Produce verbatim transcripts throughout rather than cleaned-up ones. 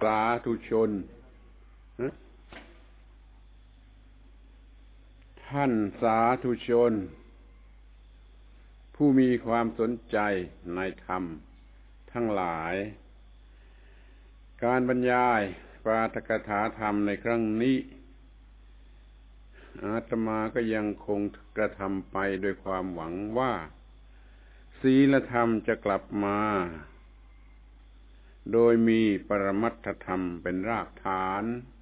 สาธุชนท่านสาธุชนผู้มีความสนใจในธรรมทั้งหลายการบรรยายปาฐกถาธรรมในครั้งนี้อาตมาก็ยังคงกระทำไปโดยความหวังว่าศีลธรรมจะกลับมาโดยมีปรมัตถธรรมเป็นรากฐาน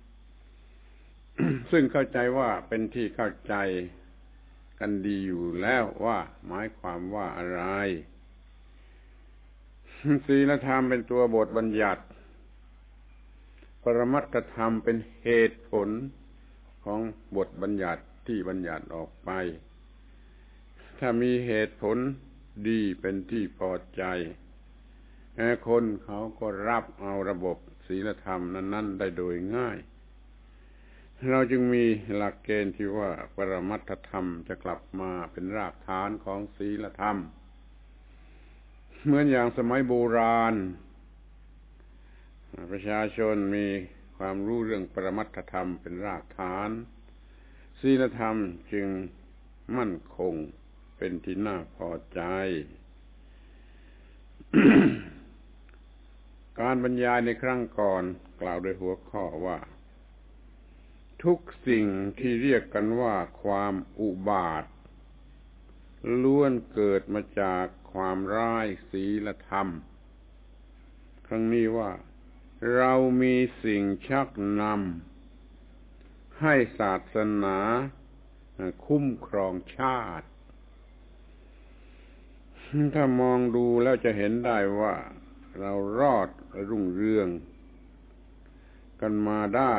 ซึ่งเข้าใจว่าเป็นที่เข้าใจกันดีอยู่แล้วว่าหมายความว่าอะไร ศีลธรรมเป็นตัวบทบัญญัติปรมัตถธรรมเป็นเหตุผลของบทบัญญัติที่บัญญัติออกไปถ้ามีเหตุผลดีเป็นที่พอใจคนเขาก็รับเอาระบบศีลธรรมนั้นๆได้โดยง่ายเราจึงมีหลักเกณฑ์ที่ว่าปรมัตถธรรมจะกลับมาเป็นรากฐานของศีลธรรมเหมือนอย่างสมัยโบราณประชาชนมีความรู้เรื่องปรมัตถธรรมเป็นรากฐานศีลธรรมจึงมั่นคงเป็นที่น่าพอใจ การบรรยายในครั้งก่อนกล่าวโดยหัวข้อว่าทุกสิ่งที่เรียกกันว่าความอุบาทล้วนเกิดมาจากความร้ายศีลธรรมครั้งนี้ว่าเรามีสิ่งชักนำให้ศาสนาคุ้มครองชาติถ้ามองดูแล้วจะเห็นได้ว่าเรารอดรุ่งเรืองกันมาได้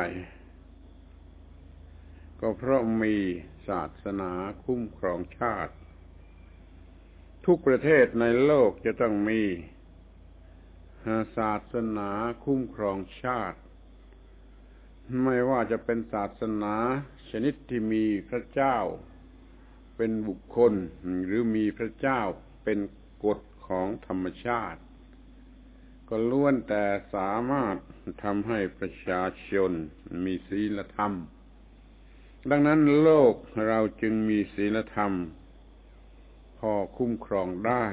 ก็เพราะมีศาสนาคุ้มครองชาติทุกประเทศในโลกจะต้องมีศาสนาคุ้มครองชาติไม่ว่าจะเป็นศาสนาชนิดที่มีพระเจ้าเป็นบุคคลหรือมีพระเจ้าเป็นกฎของธรรมชาติก็ล้วนแต่สามารถทำให้ประชาชนมีศีลธรรมดังนั้นโลกเราจึงมีศีลธรรมพอคุ้มครองได้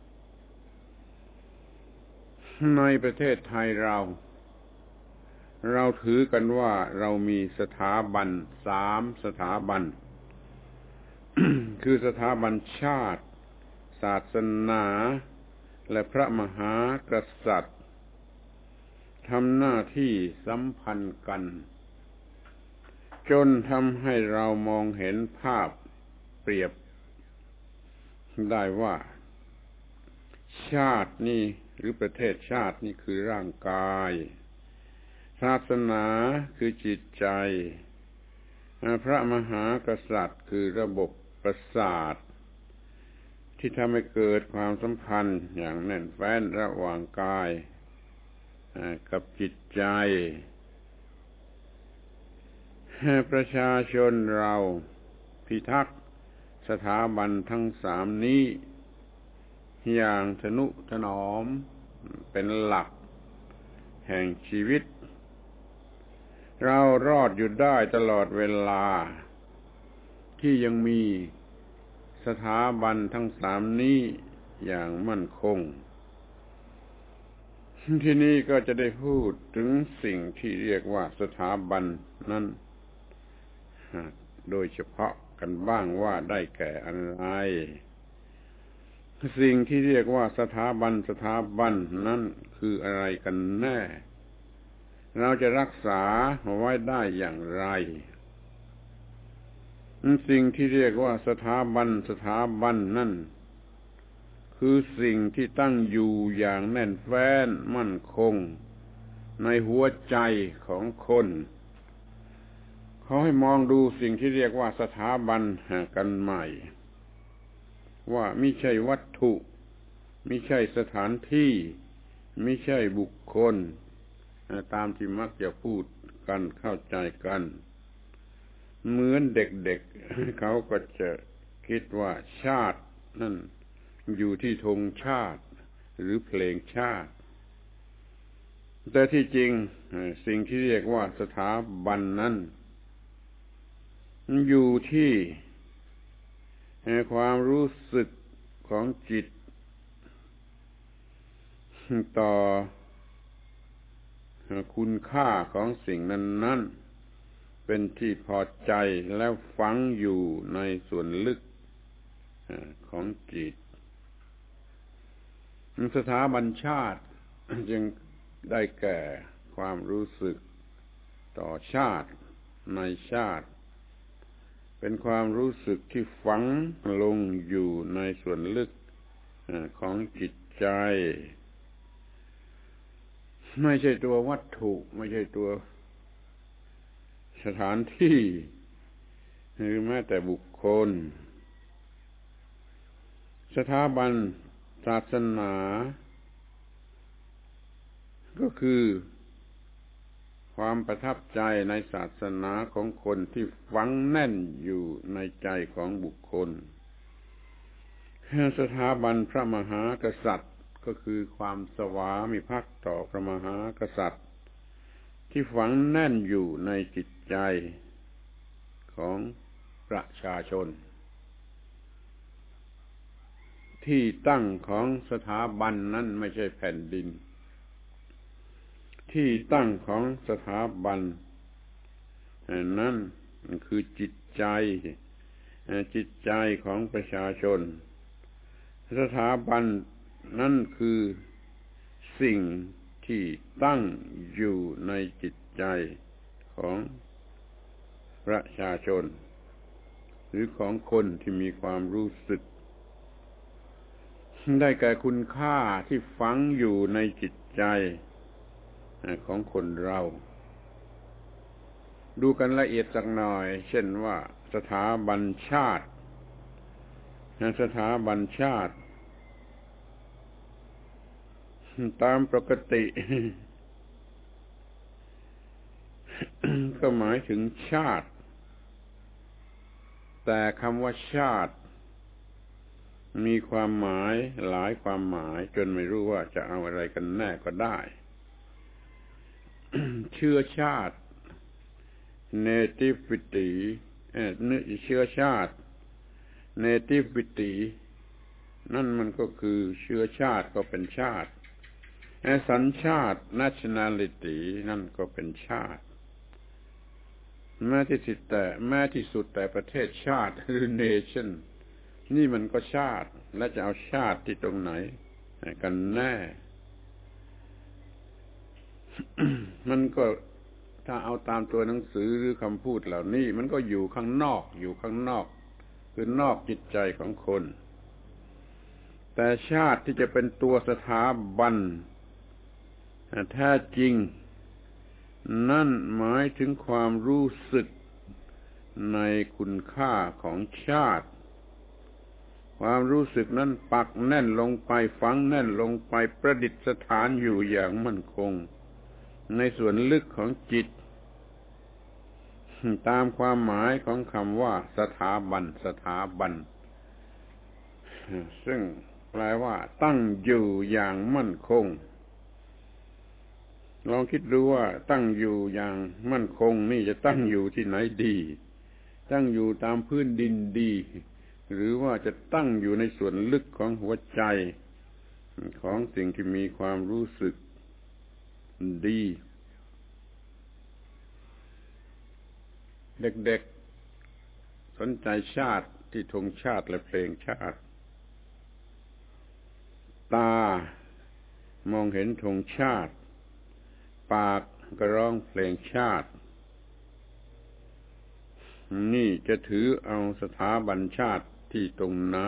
ในประเทศไทยเราเราถือกันว่าเรามีสถาบันสามสถาบัน คือสถาบันชาติศาสนาและพระมหากษัตริย์ทำหน้าที่สัมพันธ์กันจนทำให้เรามองเห็นภาพเปรียบได้ว่าชาตินี่หรือประเทศชาตินี่คือร่างกายศาสนาคือจิตใจพระมหากษัตริย์คือระบบประสาทที่ทำให้เกิดความสัมพันธ์อย่างแน่นแฟ้นระหว่างกายกับจิตใจประชาชนเราพิทักษ์สถาบันทั้งสามนี้อย่างทนุถนอมเป็นหลักแห่งชีวิตเรารอดอยู่ได้ตลอดเวลาที่ยังมีสถาบันทั้งสามนี้อย่างมั่นคงที่นี่ก็จะได้พูดถึงสิ่งที่เรียกว่าสถาบันนั้นโดยเฉพาะกันบ้างว่าได้แก่อะไรสิ่งที่เรียกว่าสถาบันสถาบันนั้นคืออะไรกันแน่เราจะรักษาไว้ได้อย่างไรสิ่งที่เรียกว่าสถาบันสถาบันนั่นคือสิ่งที่ตั้งอยู่อย่างแน่นแฟ้นมั่นคงในหัวใจของคนเขาให้มองดูสิ่งที่เรียกว่าสถาบันกันใหม่ว่าไม่ใช่วัตถุไม่ใช่สถานที่ไม่ใช่บุคคลตามที่มักจะพูดกันเข้าใจกันเหมือนเด็กๆเขาก็จะคิดว่าชาตินั่น อยู่ที่ธงชาติหรือเพลงชาติแต่ที่จริงสิ่งที่เรียกว่าสถาบันนั้นอยู่ที่ความรู้สึกของจิตต่อคุณค่าของสิ่งนั้นๆเป็นที่พอใจแล้วฝังอยู่ในส่วนลึกของจิตสถาบันชาติจึงได้แก่ความรู้สึกต่อชาติในชาติเป็นความรู้สึกที่ฝังลงอยู่ในส่วนลึกของจิตใจไม่ใช่ตัววัตถุไม่ใช่ตัวสถานที่หรือแม้แต่บุคคลสถาบันศาสนาก็คือความประทับใจในศาสนาของคนที่ฝังแน่นอยู่ในใจของบุคคลสถาบันพระมหากษัตริย์ก็คือความสวามิภักดิ์ต่อพระมหากษัตริย์ที่ฝังแน่นอยู่ในจิตใจของประชาชนที่ตั้งของสถาบันนั้นไม่ใช่แผ่นดินที่ตั้งของสถาบันนั้นคือจิตใจจิตใจของประชาชนสถาบันนั่นคือสิ่งที่ตั้งอยู่ในจิตใจของประชาชนหรือของคนที่มีความรู้สึกได้แก่คุณค่าที่ฝังอยู่ในจิตใจของคนเราดูกันละเอียดสักหน่อยเช่นว่าสถาบันชาติสถาบันชาติตามปกติ ก็หมายถึงชาติแต่คำว่าชาติมีความหมายหลายความหมายจนไม่รู้ว่าจะเอาอะไรกันแน่ก็ได้ เชื้อชาติ nativity เอ่อเชื้อชาติ nativity นั่นมันก็คือเชื้อชาติก็เป็นชาติสัญชาติ nationality นั่นก็เป็นชาติแม้ที่สุดแต่แม้ที่สุดแต่ประเทศชาติหรือ nation นี่มันก็ชาติและจะเอาชาติที่ตรงไหนกันแน่ มันก็ถ้าเอาตามตัวหนังสือหรือคำพูดเหล่านี้มันก็อยู่ข้างนอกอยู่ข้างนอกคือนอกจิตใจของคนแต่ชาติที่จะเป็นตัวสถาบันแท้จริงนั่นหมายถึงความรู้สึกในคุณค่าของชาติความรู้สึกนั้นปักแน่นลงไปฝังแน่นลงไปประดิษฐานอยู่อย่างมั่นคงในส่วนลึกของจิตตามความหมายของคำว่าสถาบันสถาบันซึ่งแปลว่าตั้งอยู่อย่างมั่นคงลองคิดดูว่าตั้งอยู่อย่างมั่นคงนี่จะตั้งอยู่ที่ไหนดีตั้งอยู่ตามพื้นดินดีหรือว่าจะตั้งอยู่ในส่วนลึกของหัวใจของสิ่งที่มีความรู้สึกดีเด็กๆสนใจชาติที่ธงชาติและเพลงชาติตามองเห็นธงชาติปากก็ร้องเพลงชาตินี่จะถือเอาสถาบันชาติที่ตรงไหน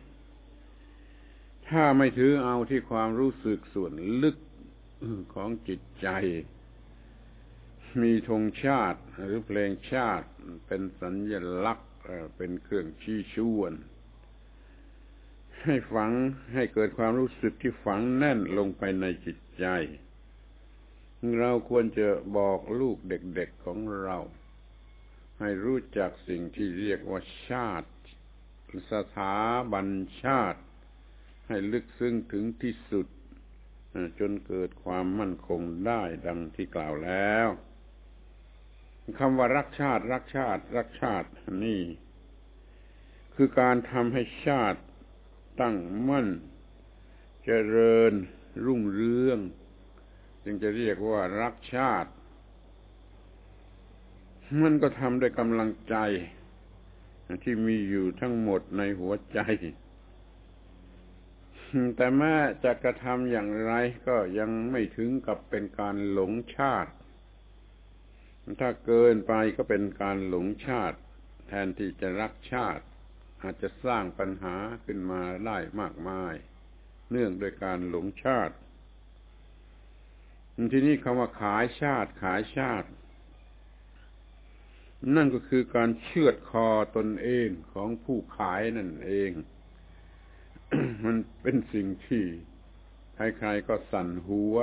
ถ้าไม่ถือเอาที่ความรู้สึกส่วนลึกของจิตใจมีธงชาติหรือเพลงชาติเป็นสัญลักษณ์เป็นเครื่องชี้ชวนให้ฝังให้เกิดความรู้สึกที่ฝังแน่นลงไปในจิตใจเราควรจะบอกลูกเด็กๆของเราให้รู้จักสิ่งที่เรียกว่าชาติสถาบันชาติให้ลึกซึ้งถึงที่สุดจนเกิดความมั่นคงได้ดังที่กล่าวแล้วคำว่ารักชาติรักชาติรักชาตินี่คือการทำให้ชาติตั้งมั่นเจริญรุ่งเรืองจึงจะเรียกว่ารักชาติมันก็ทำด้วยกำลังใจที่มีอยู่ทั้งหมดในหัวใจแต่แม้จะกระทำอย่างไรก็ยังไม่ถึงกับเป็นการหลงชาติถ้าเกินไปก็เป็นการหลงชาติแทนที่จะรักชาติอาจจะสร้างปัญหาขึ้นมาได้มากมายเนื่องด้วยการหลงชาติทีนี้คำว่าขายชาติขายชาตินั่นก็คือการเชือดคอตนเองของผู้ขายนั่นเอง มันเป็นสิ่งที่ใครๆก็สั่นหัว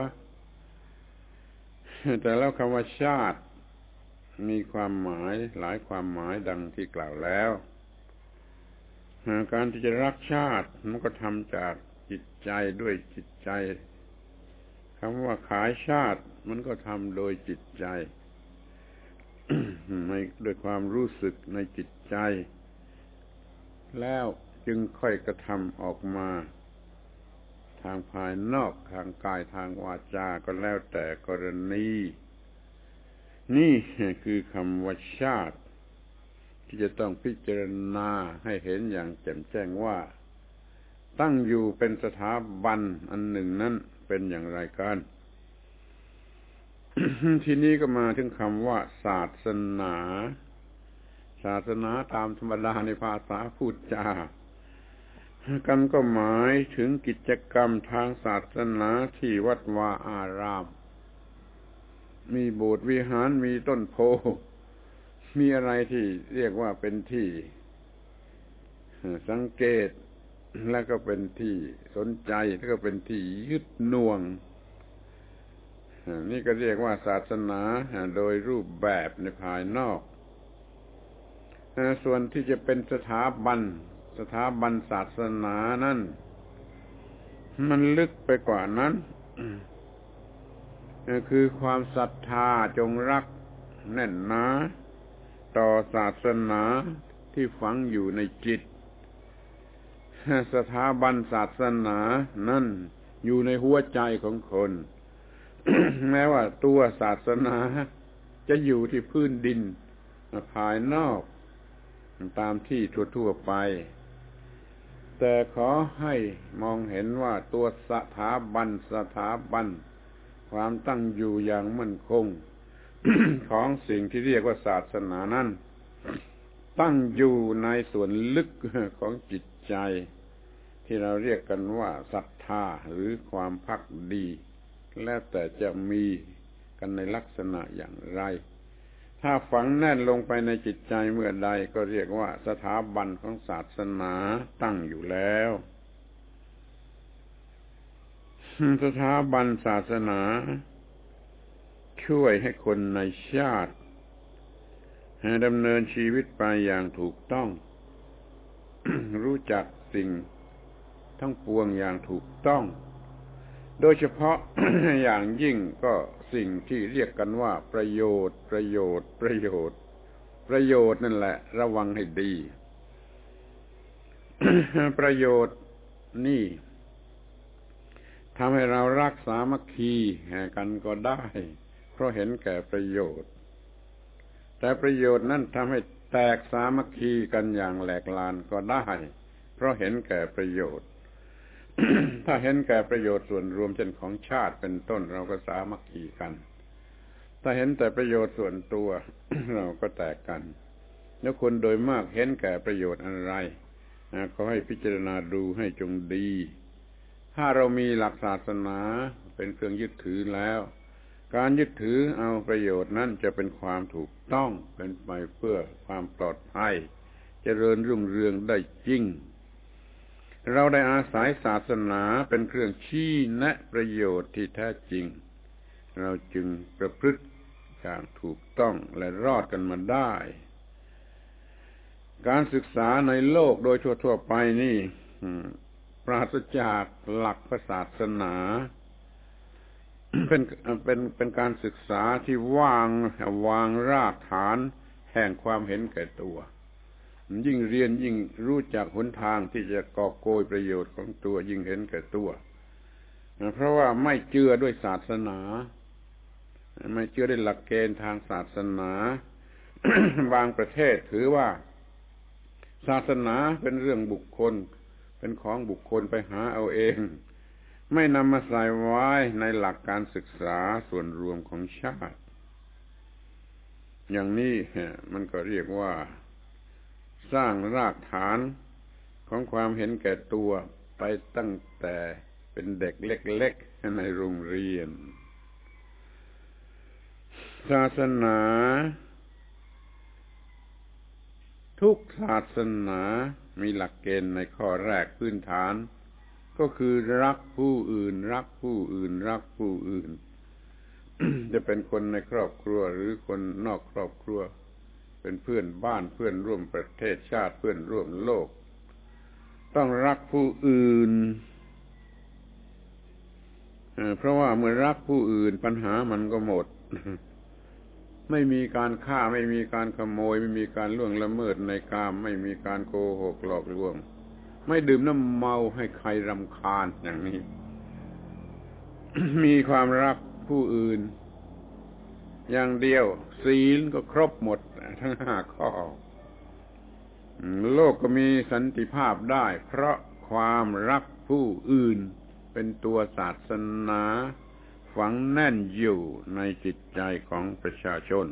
แต่แล้วคำว่าชาติมีความหมายหลายความหมายดังที่กล่าวแล้วการที่จะรักชาติมันก็ทำจากจิตใจด้วยจิตใจคำว่าขายชาติมันก็ทำโดยจิตใจ ในด้วยความรู้สึกในจิตใจแล้วจึงค่อยกระทำออกมาทางภายนอกทางกายทางวาจาก็แล้วแต่กรณีนี่คือคำว่าชาติที่จะต้องพิจารณาให้เห็นอย่างแจ่มแจ้งว่าตั้งอยู่เป็นสถาบันอันหนึ่งนั้นเป็นอย่างไรกัน ทีนี้ก็มาถึงคำว่าศาสนาศาสนาตามธรรมดาในภาษาพูดจากันก็หมายถึงกิจกรรมทางศาสนาที่วัดวาอารามมีโบสถ์วิหารมีต้นโพมีอะไรที่เรียกว่าเป็นที่สังเกตและก็เป็นที่สนใจแล้วก็เป็นที่ยึดน่วงนี่ก็เรียกว่าศาสนาโดยรูปแบบในภายนอกส่วนที่จะเป็นสถาบันสถาบันศาสนานั่นมันลึกไปกว่านั้นคือความศรัทธาจงรักแน่นหนาต่อศาสนาที่ฝังอยู่ในจิตสถาบันศาสนานั่นอยู่ในหัวใจของคน แม้ว่าตัวศาสนาจะอยู่ที่พื้นดินภายนอกตามที่ทั่วๆไปแต่ขอให้มองเห็นว่าตัวสถาบันสถาบันความตั้งอยู่อย่างมั่นคง ของสิ่งที่เรียกว่าศาสนานั้นตั้งอยู่ในส่วนลึกของจิตใจที่เราเรียกกันว่าศรัทธาหรือความภักดีแล้วแต่จะมีกันในลักษณะอย่างไรถ้าฝังแน่นลงไปในจิตใจเมื่อใดก็เรียกว่าสถาบันของศาสนาตั้งอยู่แล้วสถาบันศาสนาช่วยให้คนในชาติให้ดำเนินชีวิตไปอย่างถูกต้อง รู้จักสิ่งทั้งปวงอย่างถูกต้องโดยเฉพาะ อย่างยิ่งก็สิ่งที่เรียกกันว่าประโยชน์ประโยชน์ประโยชน์ประโยชน์นั่นแหละระวังให้ดี ประโยชน์นี่ทำให้เรารักสามัคคีกันก็ได้เพราะเห็นแก่ประโยชน์แต่ประโยชน์นั้นทำให้แตกสามัคคีกันอย่างแหลกลานก็ได้เพราะเห็นแก่ประโยชน์ ถ้าเห็นแก่ประโยชน์ส่วนรวมเช่นของชาติเป็นต้นเราก็สามัคคีกันถ้าเห็นแต่ประโยชน์ส่วนตัว เราก็แตกกันแล้วคนโดยมากเห็นแก่ประโยชน์อะไรขอให้พิจารณาดูให้จงดีถ้าเรามีหลักศาสนาเป็นเครื่องยึดถือแล้วการยึดถือเอาประโยชน์นั้นจะเป็นความถูกต้องเป็นไปเพื่อความปลอดภัยเจริญรุ่งเรืองได้จริงเราได้อาศัยศาสนาเป็นเครื่องชี้แนะประโยชน์ที่แท้จริงเราจึงประพฤติอย่างถูกต้องและรอดกันมาได้การศึกษาในโลกโดยทั่วๆไปนี่ปราศจากหลักศาสนาเป็นเป็นเป็นการศึกษาที่วางวางรากฐานแห่งความเห็นแก่ตัวยิ่งเรียนยิ่งรู้จักหนทางที่จะกอบโกยประโยชน์ของตัวยิ่งเห็นแก่ตัวเพราะว่าไม่เชื่อด้วยศาสนาไม่เชื่อด้วยหลักเกณฑ์ทางศาสนา บางประเทศถือว่าศาสนาเป็นเรื่องบุคคลเป็นของบุคคลไปหาเอาเองไม่นำมาใส่ไว้ในหลักการศึกษาส่วนรวมของชาติอย่างนี้มันก็เรียกว่าสร้างรากฐานของความเห็นแก่ตัวไปตั้งแต่เป็นเด็กเล็กๆในโรงเรียนศาสนาทุกศาสนามีหลักเกณฑ์ในข้อแรกพื้นฐานก็คือรักผู้อื่นรักผู้อื่นรักผู้อื่น จะเป็นคนในครอบครัวหรือคนนอกครอบครัวเป็นเพื่อนบ้านเพื่อนร่วมประเทศชาติเพื่อนร่วมโลกต้องรักผู้อื่นเพราะว่าเมื่อรักผู้อื่นปัญหามันก็หมด ไม่มีการฆ่าไม่มีการขโมยไม่มีการล่วงละเมิดในกามไม่มีการโกหกหลอกลวงไม่ดื่มน้ำเมาให้ใครรำคาญอย่างนี้ มีความรักผู้อื่นอย่างเดียวศีลก็ครบหมดทั้งห้าข้อโลกก็มีสันติภาพได้เพราะความรักผู้อื่นเป็นตัวศาสนาฝังแน่นอยู่ในจิตใจของประชาชน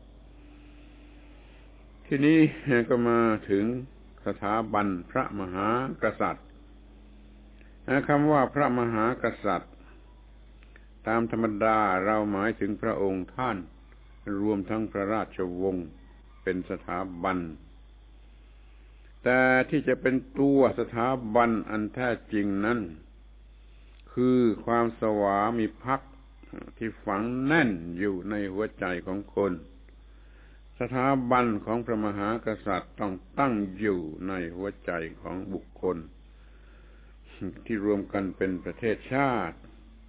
ทีนี้ก็มาถึงสถาบันพระมหากษัตริย์คำว่าพระมหากษัตริย์ตามธรรมดาเราหมายถึงพระองค์ท่านรวมทั้งพระราชวงศ์เป็นสถาบันแต่ที่จะเป็นตัวสถาบันอันแท้จริงนั้นคือความสวามิภักดิ์ที่ฝังแน่นอยู่ในหัวใจของคนสถาบันของพระมหากษัตริย์ต้องตั้งอยู่ในหัวใจของบุคคลที่รวมกันเป็นประเทศชาติ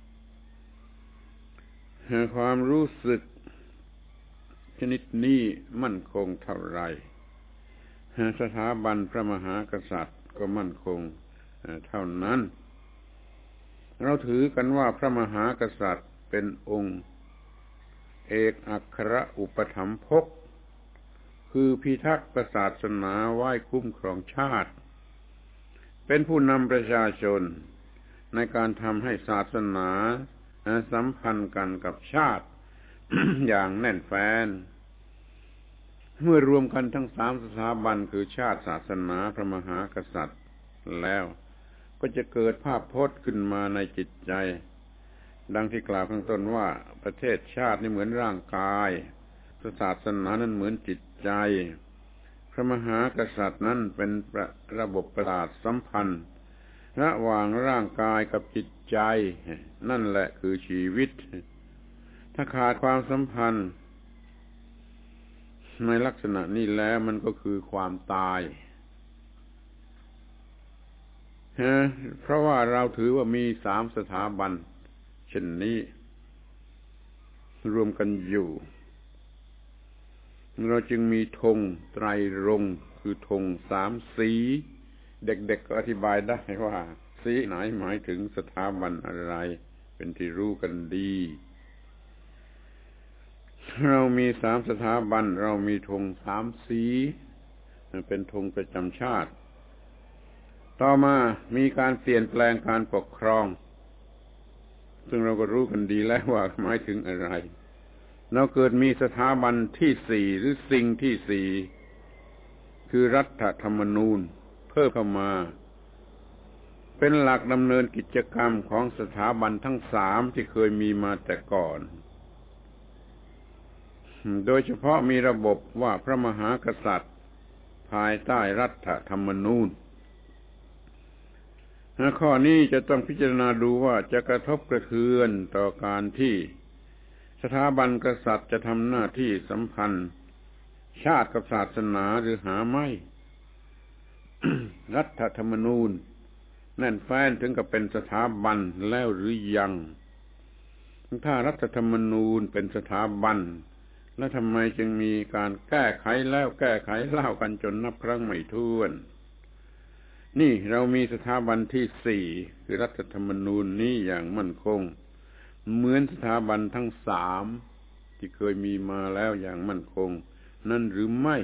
ความรู้สึกชนิดนี้มั่นคงเท่าไรสถาบันพระมหากษัตริย์ก็มั่นคงเท่านั้นเราถือกันว่าพระมหากษัตริย์เป็นองค์เอกอัครอุปถัมภกคือพิทักษ์ศาสนาไว้คุ้มครองชาติเป็นผู้นำประชาชนในการทำให้ศาสนาสัมพันธ์กันกับชาติ อย่างแน่นแฟ้นเมื่อรวมกันทั้งสามสถาบันคือชาติศาสนาพระมหากษัตริย์แล้วก็จะเกิดภาพพจน์ขึ้นมาในจิตใจดังที่กล่าวข้างต้นว่าประเทศชาตินี่เหมือนร่างกายศาสนานั้นเหมือนจิตใจพระมหากษัตริย์นั้นเป็นระบบประสาทสัมพันธ์ระหว่างร่างกายกับจิตใจนั่นแหละคือชีวิตถ้าขาดความสัมพันธ์ในลักษณะนี้แล้วมันก็คือความตายเพราะว่าเราถือว่ามีสามสถาบันเช่นนี้รวมกันอยู่เราจึงมีธงไตรรงค์คือธงสามสีเด็กๆก็อธิบายได้ว่าสีไหนหมายถึงสถาบันอะไรเป็นที่รู้กันดีเรามีสามสถาบันเรามีธงสามสีเป็นธงประจำชาติต่อมามีการเปลี่ยนแปลงการปกครองซึ่งเราก็รู้กันดีแล้วว่าหมายถึงอะไรเราเกิดมีสถาบันที่สี่หรือสิ่งที่สี่คือรัฐธรรมนูญเพิ่มเข้ามาเป็นหลักดำเนินกิจกรรมของสถาบันทั้งสามที่เคยมีมาแต่ก่อนโดยเฉพาะมีระบบว่าพระมหากษัตริย์ภายใต้รัฐธรรมนูญข้อนี้จะต้องพิจารณาดูว่าจะกระทบกระเทือนต่อการที่สถาบันกษัตริย์จะทำหน้าที่สัมพันธ์ชาติกับศาสนาหรือหาไม่ รัฐธรรมนูญแน่นแฟ้นถึงกับเป็นสถาบันแล้วหรือยังถ้ารัฐธรรมนูญเป็นสถาบันแล้วทำไมจึงมีการแก้ไขแล้วแก้ไขเล่ากันจนนับครั้งไม่ถ้วนนี่เรามีสถาบันที่สี่คือรัฐธรรมนูญนี้อย่างมั่นคงเหมือนสถาบันทั้งสามที่เคยมีมาแล้วอย่างมั่นคงนั่นหรือไม่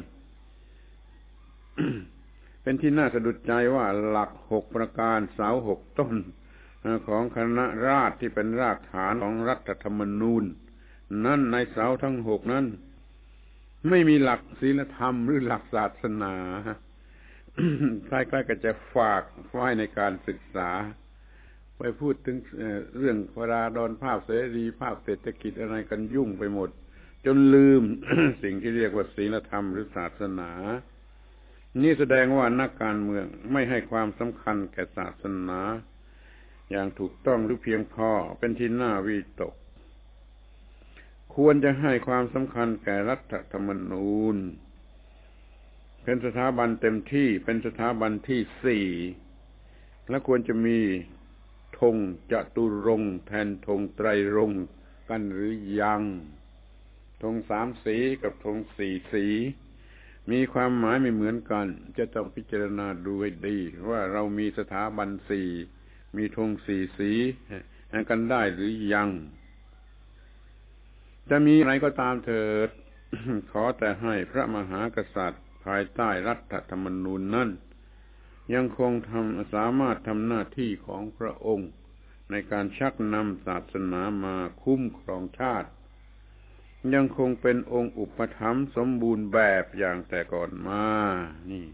เป็นที่น่าสะดุดใจว่าหลักหกประการเสาหกต้นของคณะราษฎรที่เป็นรากฐานของรัฐธรรมนูญนั่นในเสาทั้งหกนั้นไม่มีหลักศีลธรรมหรือหลักศาสนาใกล้ๆก็จะฝากไว้ในการศึกษาไปพูดถึงเรื่องพระราดรภาพเสรีภาพเศรษฐกิจอะไรกันยุ่งไปหมดจนลืม สิ่งที่เรียกว่าศีลธรรมหรือศาสนานี่แสดงว่านักการเมืองไม่ให้ความสำคัญแก่ศาสนาอย่างถูกต้องหรือเพียงพอเป็นที่น่าวิตกควรจะให้ความสำคัญแก่รัฐธรรมนูญเป็นสถาบันเต็มที่เป็นสถาบันที่สี่และควรจะมีธงจตุรงค์แทนธงไตรรงค์กันหรือยังธงสามสีกับธงสี่สีมีความหมายไม่เหมือนกันจะต้องพิจารณาดูให้ดีว่าเรามีสถาบันสี่มีธงสี่สีกันได้หรือยังจะมีอะไรก็ตามเถิด ขอแต่ให้พระมหากษัตริย์ภายใต้รัฐธรรมนูญนั้นยังคงทำสามารถทำหน้าที่ของพระองค์ในการชักนำศาสนามาคุ้มครองชาติยังคงเป็นองค์อุปถัมภ์สมบูรณ์แบบอย่างแต่ก่อนมานี่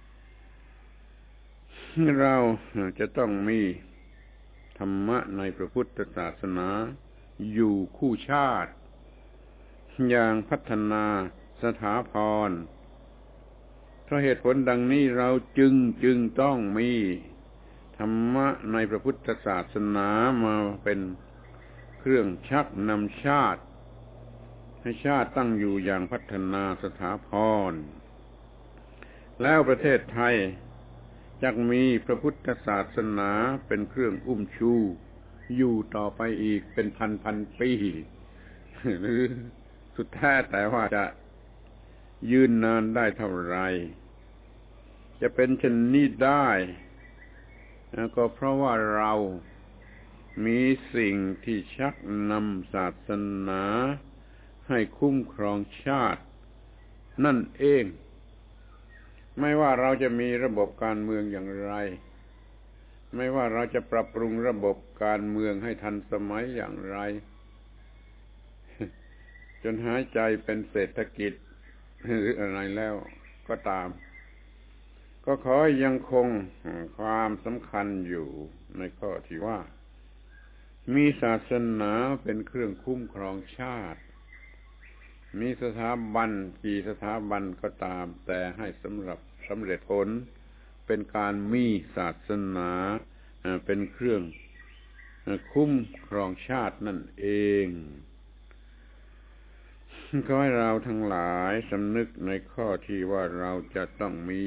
เราจะต้องมีธรรมะในพระพุทธศาสนาอยู่คู่ชาติอย่างพัฒนาสถาพรเพราะเหตุผลดังนี้เราจึงจึงต้องมีธรรมะในพระพุทธศาสนามาเป็นเครื่องชักนำชาติให้ชาติตั้งอยู่อย่างพัฒนาสถาพรแล้วประเทศไทยจักมีพระพุทธศาสนาเป็นเครื่องอุ้มชูอยู่ต่อไปอีกเป็นพันพันปีหรือสุดแท้แต่ว่าจะยืนนานได้เท่าไรจะเป็นเช่นนี้ได้ก็เพราะว่าเรามีสิ่งที่ชักนำศาสนาให้คุ้มครองชาตินั่นเองไม่ว่าเราจะมีระบบการเมืองอย่างไรไม่ว่าเราจะปรับปรุงระบบการเมืองให้ทันสมัยอย่างไรจนหายใจเป็นเศรษฐกิจหรืออะไรแล้วก็ตามก็ขอยังคงความสำคัญอยู่ในข้อที่ว่ามีศาสนาเป็นเครื่องคุ้มครองชาติมีสถาบันกี่สถาบันก็ตามแต่ให้สำหรับสำเร็จผลเป็นการมีศาสนาเป็นเครื่องคุ้มครองชาตินั่นเองขอให้เราทั้งหลายสำนึกในข้อที่ว่าเราจะต้องมี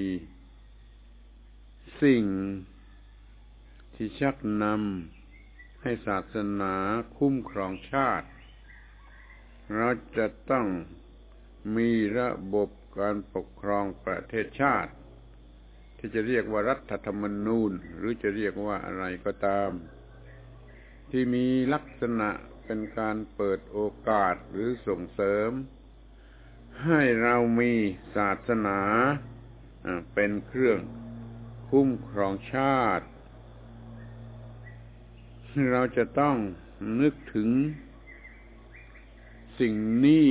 สิ่งที่ชักนำให้ศาสนาคุ้มครองชาติเราจะต้องมีระบบการปกครองประเทศชาติที่จะเรียกว่ารัฐธรรมนูญหรือจะเรียกว่าอะไรก็ตามที่มีลักษณะเป็นการเปิดโอกาสหรือส่งเสริมให้เรามีศาสนาเป็นเครื่องคุ้มครองชาติเราจะต้องนึกถึงสิ่งนี้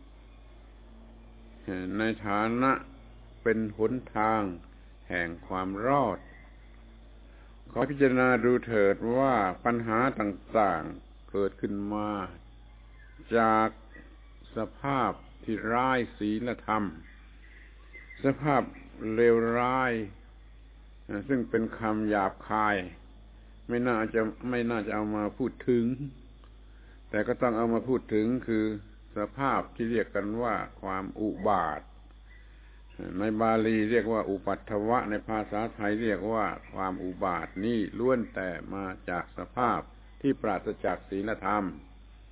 ในฐานะเป็นหนทางแห่งความรอดขอพิจารณาดูเถิดว่าปัญหาต่างๆเกิดขึ้นมาจากสภาพที่ร้ายศีลธรรมสภาพเลวร้ายซึ่งเป็นคำหยาบคายไม่น่าจะไม่น่าจะเอามาพูดถึงแต่ก็ต้องเอามาพูดถึงคือสภาพที่เรียกกันว่าความอุบาทในบาลีเรียกว่าอุปัฏฐวะในภาษาไทยเรียกว่าความอุบาทนี่ล้วนแต่มาจากสภาพที่ปราศจากศีลธรรม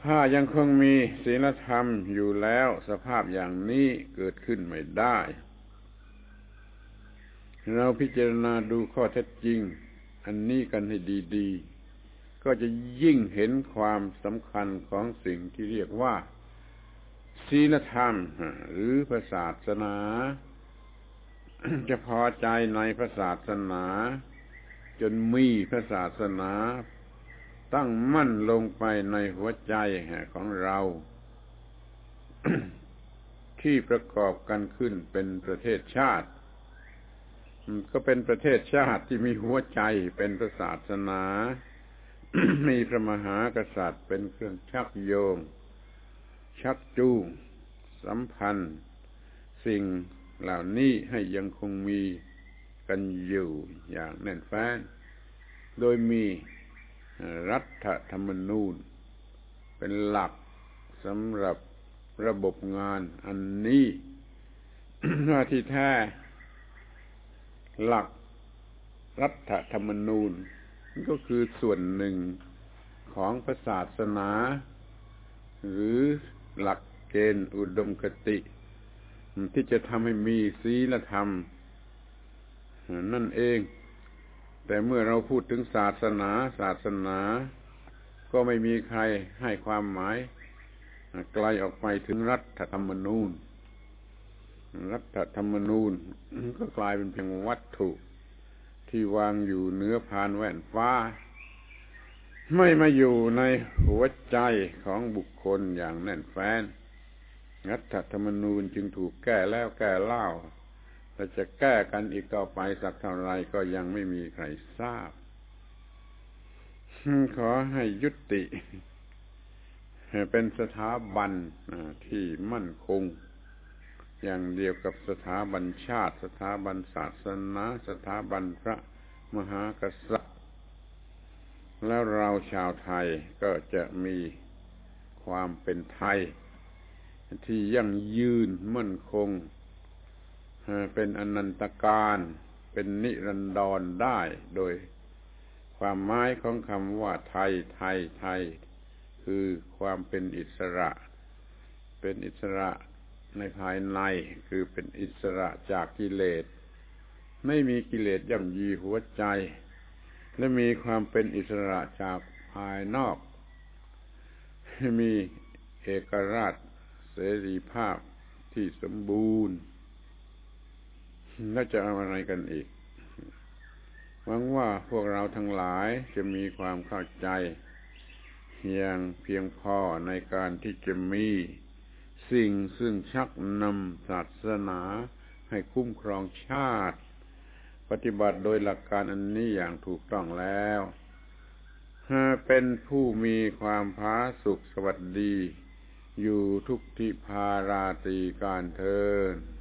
ถ้ายังคงมีศีลธรรมอยู่แล้วสภาพอย่างนี้เกิดขึ้นไม่ได้เราพิจารณาดูข้อเท็จจริงอันนี้กันให้ดีๆก็จะยิ่งเห็นความสำคัญของสิ่งที่เรียกว่าศีลธรรมหรือพระศาสนาจะพอใจในพระศาสนาจนมีพระศาสนาตั้งมั่นลงไปในหัวใจของเรา ที่ประกอบกันขึ้นเป็นประเทศชาติก็เป็นประเทศชาติที่มีหัวใจเป็นพระศาสนา มีพระมหากษัตริย์เป็นเครื่องชักโยงชักจูงสัมพันธ์สิ่งเหล่านี้ให้ยังคงมีกันอยู่อย่างแน่นแฟ้นโดยมีรัฐธรรมนูญเป็นหลักสำหรับระบบงานอันนี้ ว่าที่แท้หลักรัฐธรรมนูญก็คือส่วนหนึ่งของพระศาสนาหรือหลักเกณฑ์อุดมคติที่จะทำให้มีศีลธรรมนั่นเองแต่เมื่อเราพูดถึงศาสนาศาสนาก็ไม่มีใครให้ความหมายไกลออกไปถึงรัฐธรรมนูญรัฐธรรมนูญก็กลายเป็นเพียงวัตถุที่วางอยู่เหนือพานแว่นฟ้าไม่มาอยู่ในหัวใจของบุคคลอย่างแน่นแฟ้นรัฐธรรมนูญจึงถูกแก้แล้วแก้เล่าและจะแก้กันอีกต่อไปสักเท่าไรก็ยังไม่มีใครทราบขอให้ยุติเป็นสถาบันที่มั่นคงอย่างเดียวกับสถาบันชาติสถาบันศาสนาสถาบันพระมหากษัตริย์แล้วเราชาวไทยก็จะมีความเป็นไทยที่ยั่งยืนมั่นคงเป็นอนันตการเป็นนิรันดรได้โดยความหมายของคำว่าไทยไทยไทยคือความเป็นอิสระเป็นอิสระในภายในคือเป็นอิสระจากกิเลสไม่มีกิเลสย่ำยีหัวใจและมีความเป็นอิสระจากภายนอกมีเอกราชเสรีภาพที่สมบูรณ์แล้วจะเอาอะไรกันอีกหวังว่าพวกเราทั้งหลายจะมีความเข้าใจอย่างเพียงพอในการที่จะมีสิ่งซึ่งชักนำศาสนาให้คุ้มครองชาติปฏิบัติโดยหลักการอันนี้อย่างถูกต้องแล้วเป็นผู้มีความผาสุกสวัสดีอยู่ทุกทิพาราตรีการเทอญ